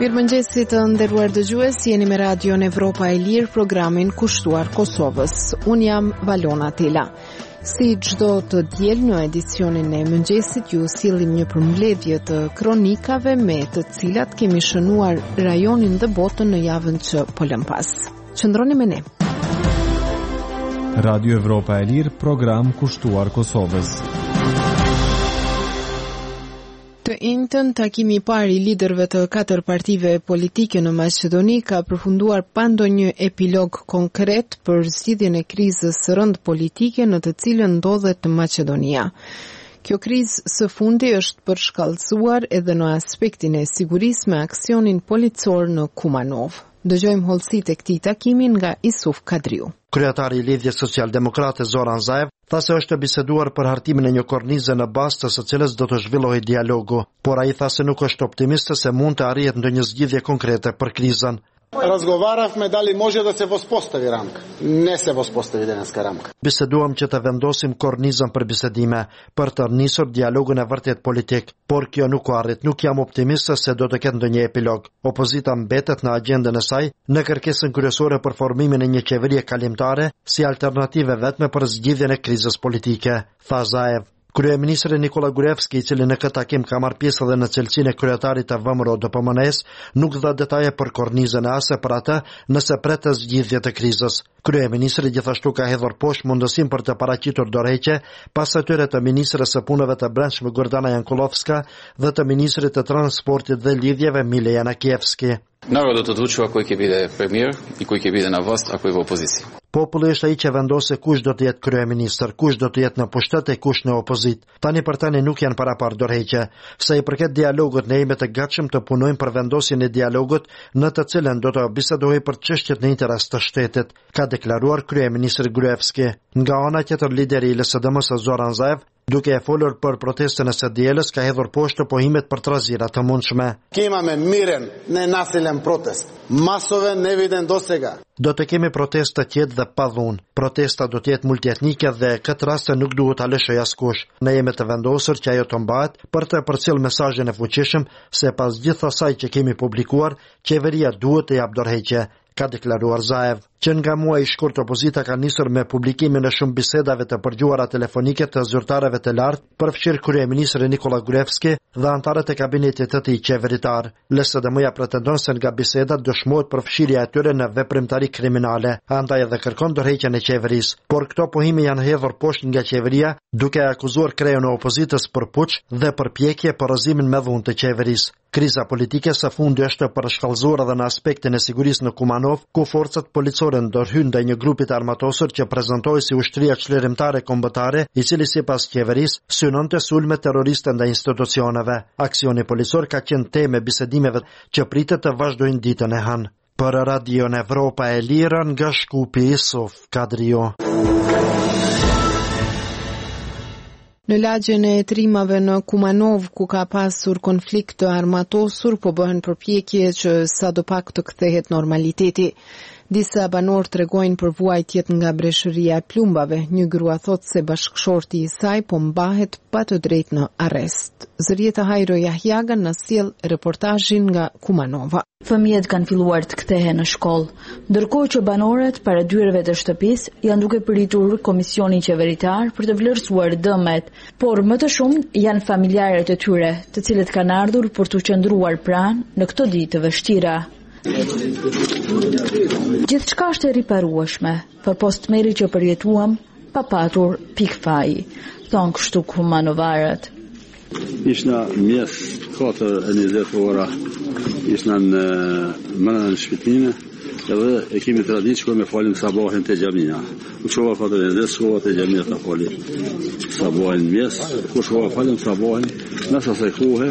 Mirëmëngjesit të nderuar dëgjues, jeni me Radion Evropa e Lirë, programin kushtuar Kosovës. Unë jam Valona Tela. Si çdo të diel në edicionin e mëngjesit ju sillim një përmbledhje të kronikave me të cilat kemi shënuar rajonin dhe botën në javën që po lëm pas. Qëndroni me ne. Radio Evropa e Lirë, program kushtuar Kosovës. Të njëjtën takimi I parë I liderëve të 4 partive politike në Maqedoni ka përfunduar pa ndonjë epilog konkret për zgjidhjen e krizës së rënd politike në të cilën ndodhet Maqedonia. Kjo krizë së fundi është përshkallëzuar edhe në aspektin e sigurisë me aksionin policor në Kumanov. Dëgjojmë hollësitë e këtij takimi nga Isuf Kadriu. Kryetari I Lidhjes Social-Demokrate Zoran Zaev tha se është biseduar për hartimin e një kornize në bazë të së cilës do të zhvillohej dialogu, por ai tha se nuk është optimist se mund të arrihet ndonjë zgjidhje konkrete për krizën. Razgovarafme da li može da se vospostavi рамка. Ne se vospostavi deneska рамка. Biseduam që të vendosim kornizën për bisedime, për të nisur dialogun e vërtet politik, por kjo nuk u arrit. Nuk jam optimist se do të ketë ndonjë epilog. Opozita mbetet në agjendën e saj në kërkesën kryesore për formimin e një qeverie kalimtare si alternative vetme për zgjidhjen e krizës politike, tha Zaev. Kryeministri Nikola Gruevski, I cili në këtë takim ka marrë pjesë edhe në cilësinë e kryetarit të VMRO DPMNE-s, nuk dha detaje për kornizën e as për atë nëse pret zgjidhje të krizës. Kryeministri gjithashtu ka hedhur poshtë mundësinë për të paraqitur dorëheqje pas atyre të ministres së punëve të brendshme Gordana Jankulovska dhe të ministrit të transportit dhe lidhjeve Mile Janakievski. Narodот odlučuje koji će biti premijer I koji će biti na vlast, a koji v opoziciji. Populli është ai që vendos se kush do të jetë kryeministër, kush do të jetë në pushtet e kush në opozit. Tani për tani nuk janë parapar dorëheqje. Sa I përket dialogut, ne jemi të gatshëm të punojmë për vendosjen e dialogut në të cilën do të bisedohej për çështjet në interes të shtetit, ka deklaruar kryeministri Gruevski. Nga ana tjetër, lideri I LSDM-s Zoran Zaev, duke e folur për protestën e së dielës, ka hedhur poshtë pohimet për trazira të mundshme. Imame miren, ne nasilen protest. Masove ne viden dosega. Do të kemi protesta të qetë dhe pa dhunë. Protesta do të jetë multietnike dhe këtë rast nuk duhet ta lëshoj askush. Ne jemi të vendosur që ajo të mbahet për të përcjellë mesazhin e fuqishëm se pas gjithë asaj që kemi publikuar, qeveria duhet të japë dorëheqje, ka deklaruar Zaev. Që nga muaji I shkurt opozita ka nisur me publikimin e shumë bisedave të përgjuara telefonike të zyrtarëve të lartë, përfshirë kryeministri Nikola Gruevski dhe antarët e kabinetit të tij qeveritar. LSDM-ja pretendon se nga bisedat dëshmohet përfshirja e tyre në veprimtari kriminale, andaj edhe kërkon dorëheqjen e qeverisë. Por këto pohime janë hedhur poshtë nga qeveria, duke akuzuar kreun e opozitës për puç dhe përpjekje për rrëzimin me dhunë të qeverisë. Kriza politike së fundi është përshkallëzuar edhe në aspektin e sigurisë në Kumanov, ku forcat policore ndërhyjnë ndaj një grupi të armatosur që prezantohej si ushtria çlirimtare kombëtare, I cili sipas qeverisë synonte sulme terroriste ndaj institucioneve. Aksioni policor ka qenë temë bisedimeve që pritet të vazhdojnë ditën e hënë. Për Radion Evropa e Lirë nga Shkupi Isuf Kadriu. Në lagjen e trimave në Kumanov, ku ka pasur konflikt të armatosur, po bëhen përpjekje që sadopak të kthehet normaliteti. Disa banor tregojnë për vuajtjet nga breshëria e plumbave. Një grua thot se bashkëshorti I saj po mbahet pa të drejtë në arrest. Zërieta Hajro Jahjaga na sjell reportazhin nga Kumanova. Fëmijët kanë filluar të kthehen në shkollë, ndërkohë që banorët para dyerve të shtëpisë janë duke pritur komisionin qeveritar për të vlerësuar dëmet, por më të shumë janë familjarët e tyre, të cilët kanë ardhur për të qëndruar pranë në këto ditë të vështira. Gjithçka është e riparueshme, përpos tmerri që përjetuam pa patur pikfaj, thonë kështu kumanovarët. Ishna mjes 4:20 ora, ishna në mëna në shpitine, edhe e kemi traditë që me falim sabahin të gjamia. U qova 4:20, shkova të gjamia të falim sabahin mjes, ku shkova falim sabahin, nësa se kuhe,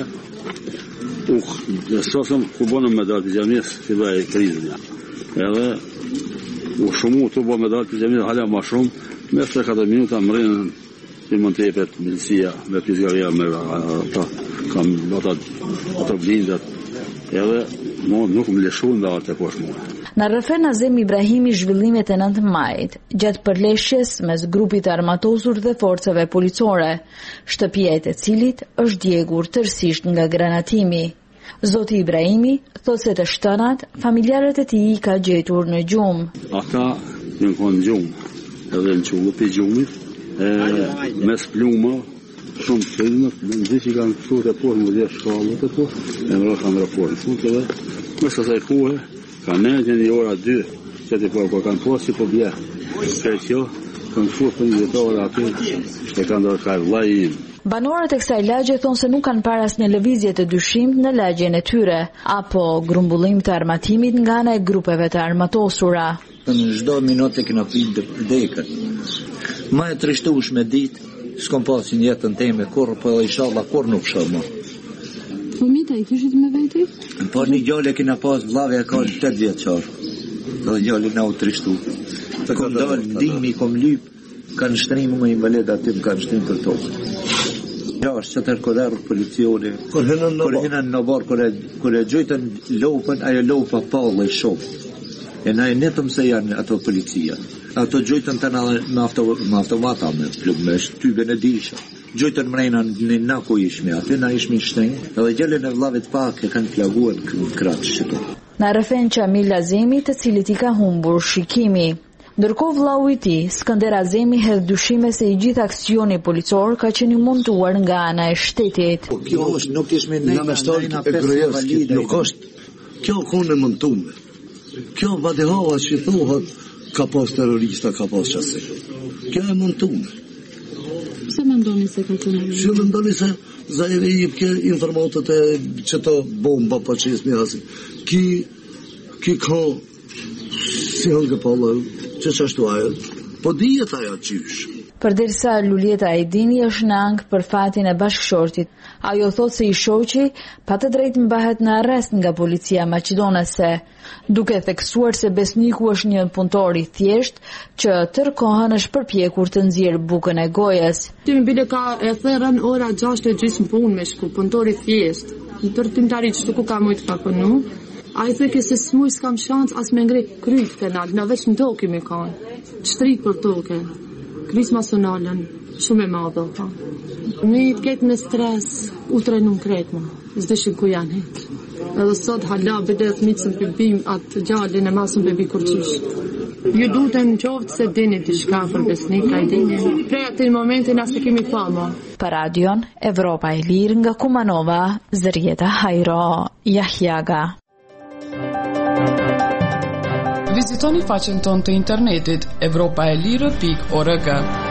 sosëm ku bonëm me dalë të gjamiës si bëj krizën ja. Edhe u shumu të bo me dalë të gjamiës hala ma shumë, me 4 minuta më rinë që mund të jepet milësia me pizgaria me kam ato blindat edhe nuk më leshun dhe atë e posh mua. Në rrëfen Azem Ibrahimi zhvillimet e 9 majit, gjatë përleshjes mes grupit armatosur dhe forcave policore, shtëpia e të cilit është djegur tërësisht nga granatimi. Zoti Ibrahimi thot se të shtënat, familjarët e tij ka gjetur në gjumë. Ata në konë gjumë, edhe në qullë për gjumit, mes pluma, shumë filmë, në gjithë që kanë këtu të porë, më dhe shkallët e porë, e më rrë kanë raporë. Futë edhe, mes asaj kuhe, ka nëjtë një ora 2, që të porë, kanë porë si po bje. Kërë që, kanë futë për një jetore aty, e kanë dorë ka vlaj im. Banorët e kësaj lagje thonë se nuk kanë parë asnjë lëvizje të dyshimt në lagjen e tyre, apo grumbullim të armatimit nga ana e grupeve të armatosura. Në çdo minutë kena pinë dekën. Ma e trishtueshme ditë, s'kam pasur jetën time kurrë, po inshallah kur nuk shoh më. Fëmijët i kishit me veti? Po një djalë kena pas vllave ka 8 vjeçar. Do djalë na u trishtu. Të kam dalë ndihmi kom lyp, kanë shtrimë më invalid aty, kanë shtrimë të tokë. Ja, është që të rëkodarë policione. Kur hinën në barë, kur e gjojtën lopën, ajo lopa pallë e shokë. E na e netëm se janë ato policia. Ato gjojtën të me automata, me shtybe në disha. Gjojtën mrejna në naku ishme, aty na ishme shtrenjë, edhe gjellën e vllavit pak e kanë plaguar në kratë shqito. Na rëfen Qamil Azemi, të cilit i ka humbur shikimi. Ndërkohë vllau i tij, Skënder Azemi, hedh dyshime se i gjithë aksioni policor ka qenë i montuar nga ana e shtetit. Kjo është nuk ishme në nuk është. Kjo kone montume. Kjo vadehava që thuhet ka pas terrorista, ka pas qase. Kjo e montume. Pse mendoni se ka qenë? Që mendoni se Zahiri i ke informatët e që të bomba pa që ismi hasi. Ki ka si hëngë pallë që ashtu ajo, po dijet ajo qysh. Përderisa Lulieta Ajdini është në ankth për fatin e bashkëshortit, ajo thot se i shoqi pa të drejtë mbahet në arrest nga policia maqedonase, duke theksuar se besniku është një punëtor i thjesht që tërë kohën është përpjekur të nxjerrë bukën e gojës. Ti më bile ka e thërën ora 6:30 punë me shku, punëtor i thjesht. Në tërë timtari që ku ka mujtë ka punu. A i thëke se s'muj s'kam shansë as me ngre kryt kënal, në veç në toke me kanë, shtrit për toke, kryt masonalen, shumë e madhe, pa. Në i t'ket me stres, u trenun kret ma, s'deshin ku janë het. Edhe sot hala bedet mitësën për bim atë gjallin e masën për bi kurqish. Ju duten në qoftë se dini t'i shka për besnik, ka i dini. Prej atë në momentin as të kemi pa ma. Për radion, Evropa e Lirë nga Kumanova, Zërjeta Hajro, Jahjaga. Vizitoni faqen tonë të internetit evropaelire.org.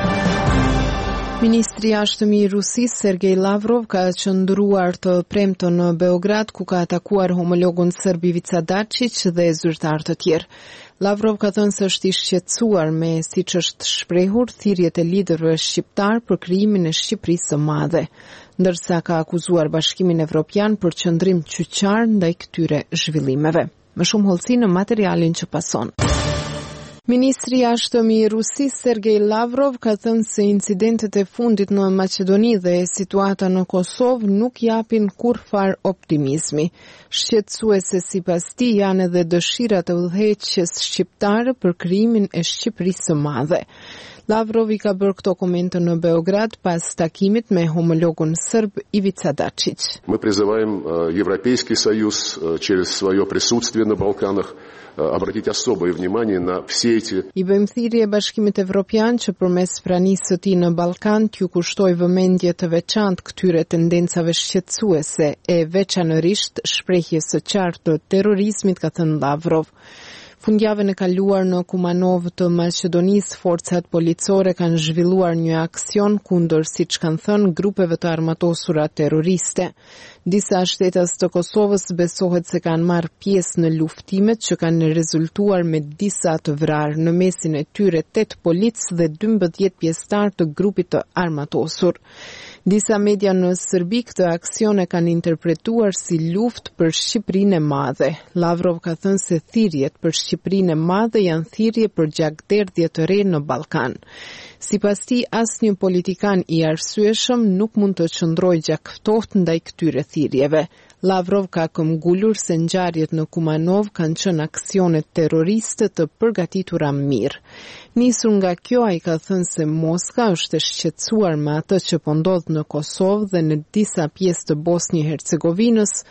Ministri i Jashtëm i Rusisë Sergej Lavrov ka qëndruar të premton në Beograd, ku ka atakuar homologun serb Ivica Dačić dhe zyrtar të tjerë. Lavrov ka thënë se është i shqetësuar me, siç është shprehur, thirrjet e liderëve shqiptar për krijimin e Shqipërisë së Madhe, ndërsa ka akuzuar Bashkimin Evropian për qëndrim qyqar ndaj këtyre zhvillimeve. Më shumë hollësi në materialin që pason. Ministri i Jashtëm i Rusisë Sergej Lavrov ka thënë se incidentet e fundit në Maqedoni dhe situata në Kosovë nuk japin kurrfar optimizmi. Shqetësuese sipas tij janë edhe dëshirat e udhëheqjes shqiptare për krijimin e Shqipërisë së Madhe. Lavrov i ka bërë këto komente në Beograd pas takimit me homologun serb Ivica Dačić. Мы призываем Европейский Союз через свое присутствие на Балканах обратить особое внимание на все эти. I bëjmë thirrje Bashkimit Evropian që përmes pranisë së tij në Ballkan t'ju kushtoj vëmendje të veçantë këtyre tendencave shqetësuese e veçanërisht shprehjes së qartë të terrorizmit, ka thënë Lavrov. Fundjavën e kaluar në Kumanov të Maqedonisë, forcat policore kanë zhvilluar një aksion kundër, siç kanë thënë, grupeve të armatosura terroriste. Disa shtetas të Kosovës besohet se kanë marrë pjesë në luftimet që kanë rezultuar me disa të vrarë, në mesin e tyre 8 policë dhe 12 pjesëtar të grupit të armatosur. Disa media në Serbi këtë aksion e kanë interpretuar si luftë për Shqipërinë e Madhe. Lavrov ka thënë se thirrjet për Shqipërinë e Madhe janë thirrje për gjakderdhje të re në Ballkan. Sipas tij, asnjë politikan i arsyeshëm nuk mund të qëndrojë gjakftoft ndaj këtyre thirrjeve. Lavrov ka këmbgulur se ngjarjet në Kumanov kanë qenë aksione terroriste të përgatitura mirë. Nisur nga kjo, ai ka thënë se Moska është e shqetësuar me atë që po ndodh në Kosovë dhe në disa pjesë të Bosnjë Hercegovinës,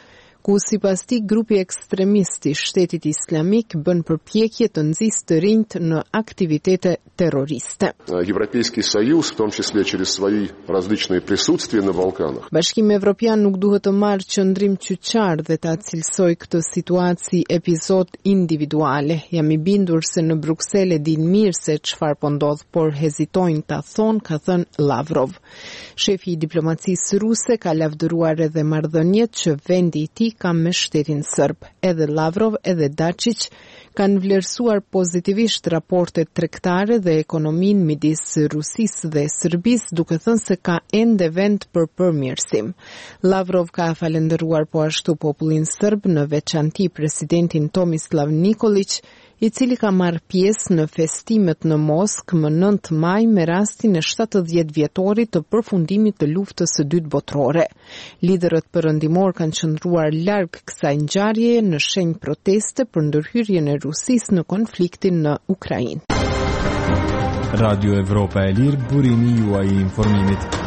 ku sipas tij grupi ekstremist I Shtetit Islamik bën përpjekje të nxisë të rinjt në aktivitete terroriste. Европейский Союз, в том числе через свои различные присутствия на Балканах. Bashkimi Evropian nuk duhet të marrë qëndrim qyqar dhe ta cilësoj këtë situatë si epizod individuale. Jam I bindur se në Bruksele din mirë se çfarë po ndodh, por hezitojnë ta thonë, ka thënë Lavrov. Shefi I diplomacisë ruse ka lavdëruar edhe marrëdhëniet që vendi I tij ka me shtetin serb. Edhe Lavrov edhe Dačić kanë vlerësuar pozitivisht raportet tregtare dhe ekonominë midis Rusisë dhe Serbisë, duke thënë se ka ende vend për përmirësim. Lavrov ka falendëruar po ashtu popullin serb, në veçanti presidentin Tomislav Nikolić, I cili ka marrë pjesë në festimet në Moskë më 9 maj me rastin e 70 vjetorit të përfundimit të luftës së dytë botërore. Liderët perëndimor kanë qëndruar larg kësaj ngjarjeje në shenjë proteste për ndërhyrjen e Rusisë në konfliktin në Ukrainë. Radio Evropa e Lirë, burimi juaj I informimit.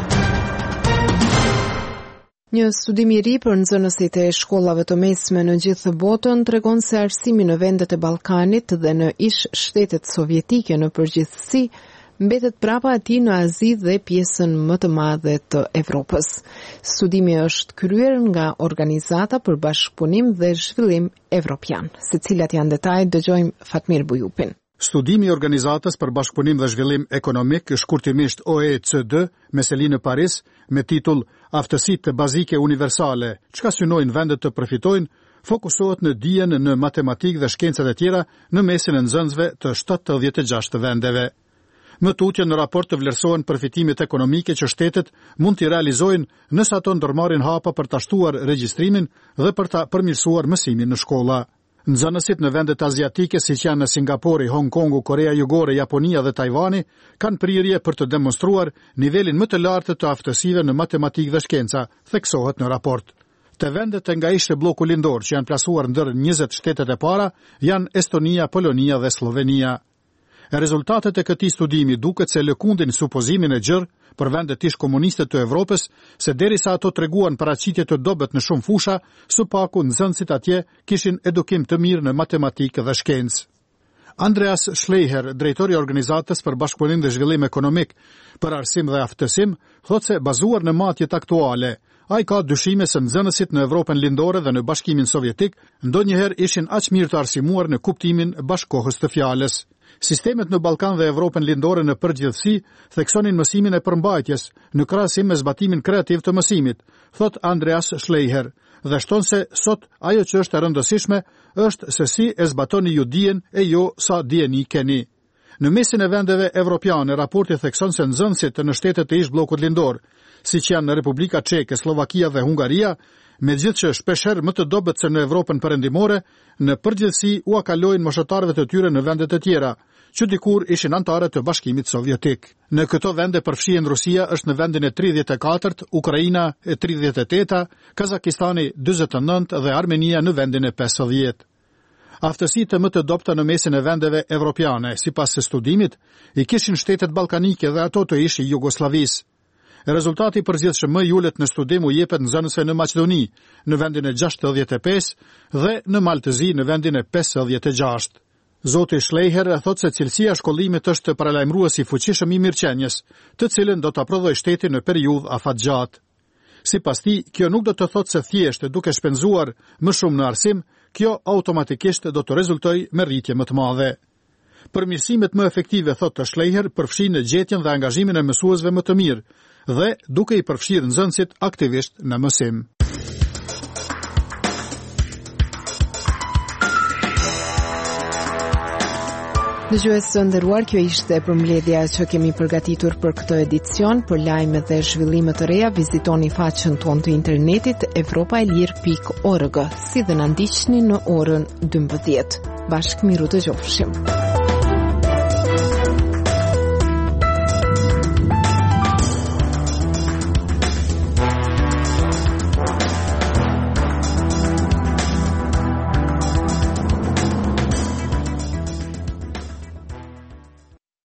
Një studim I ri për nxënësit e shkollave të mesme në gjithë botën tregon se arsimi në vendet e Ballkanit dhe në ish shtetet sovjetike në përgjithësi mbetet prapa atij në Azi dhe pjesën më të madhe të Evropës. Studimi është kryer nga Organizata për Bashkëpunim dhe Zhvillim Evropian. Secilat janë detajet, dëgjojmë Fatmir Bujupin. Studimi I Organizatës për Bashkëpunim dhe Zhvillim Ekonomik, shkurtimisht OECD, me seli në Paris, me titull Aftësitë bazike universale, çka synojnë vendet të përfitojnë, fokusohet në dijen në matematikë dhe shkencat e tjera në mesin e nxënësve të 76 vendeve. Më tutje në raport të vlerësohen përfitimet ekonomike që shtetet mund t'i realizojnë nëse ato ndërmarrin hapa për ta shtuar regjistrimin dhe për ta përmirësuar mësimin në shkolla. Nxënësit në vendet aziatike siç janë në Singapori, Hong Kongu, Korea Jugore, Japonia dhe Tajvani kanë prirje për të demonstruar nivelin më të lartë të aftësive në matematikë dhe shkenca, theksohet në raport. Të vendet nga ish bloku lindor që janë plasuar ndër 20 shtetet e para janë Estonia, Polonia dhe Slovenia. Rezultatet e këtij studimi duket se lëkundin supozimin e gjerë për vendet ish komuniste të Evropës se derisa ato treguan paraqitje të dobët në shumë fusha, së paku nxënësit atje kishin edukim të mirë në matematikë dhe shkencë. Andreas Schleicher, drejtori I Organizatës për Bashkëpunim dhe Zhvillim Ekonomik për Arsim dhe Aftësim, thotë se bazuar në matjet aktuale, ai ka dyshime se nxënësit në Evropën lindore dhe në Bashkimin Sovjetik ndonjëherë ishin aq mirë të arsimuar në kuptimin bashkohës të fjalës. Sistemet në Ballkan dhe Evropën lindore në përgjithësi theksonin mësimin e përmbajtjes në krahasim me zbatimin kreativ të mësimit, thot Andreas Schleicher, dhe shton se sot ajo që është e rëndësishme është se si e zbatoni ju dijen e jo sa dijeni keni. Në mesin e vendeve evropiane, raporti thekson se nxënësit në shtetet e ish bllokut lindor, siç janë në Republika Çeke, Slovakia dhe Hungaria, megjithëse që shpeshherë më të dobët se në Evropën perëndimore, në përgjithësi u akalojnë moshatarëve të tyre në vendet e tjera, që dikur ishin anëtarë të Bashkimit Sovjetik. Në këto vende përfshihen Rusia është në vendin e 34, Ukraina e 38, Kazakistani 49 dhe Armenia në vendin e 50. Aftësitë më të dobta në mesin e vendeve evropiane, sipas së studimit, I kishin shtetet ballkanike dhe ato të ish Jugosllavisë. Rezultati përgjithshëm më I ulët në studim u jepet nxënësve në Maqedoni, në vendin e 65 dhe në Maltëzi në vendin e 56. Zoti Schleicher thotë se cilësia e shkollimit është paralajmërues I fuqishëm I mirëqenies, të cilën do ta prodhojë shteti në periudhë afatgjatë. Sipas tij, kjo nuk do të thotë se thjesht duke shpenzuar më shumë në arsim, kjo automatikisht do të rezultojë me rritje më të madhe. Përmirësimet më efektive, thotë Schleicher, përfshin në gjetjen dhe angazhimin e mësuesve më të mirë dhe duke I përfshirë nxënësit aktivisht në mësim. Dëgjues të nderuar, kjo ishte përmbledhja që kemi përgatitur për këtë edicion. Për lajme dhe zhvillime të reja, vizitoni faqen tonë të internetit europaelir.org, si dhe na ndiqni në orën 12. Bashkë miru të gjofshim.